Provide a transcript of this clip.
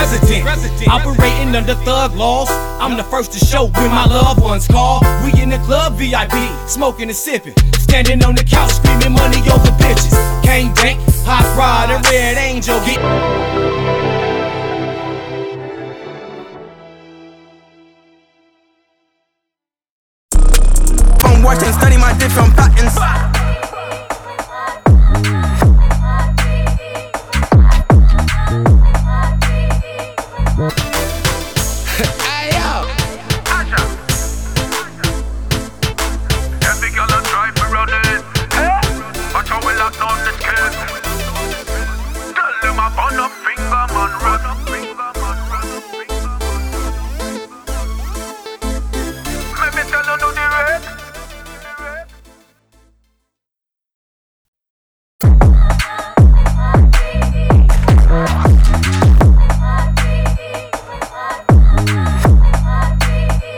resident. Operating under thug laws, I'm the first to show when my loved ones call. We in the club VIP, smoking and sipping, standing on the couch screaming money over bitches. Cane Bank, Hot Rod, and Red Angel. Watch and study my different patterns.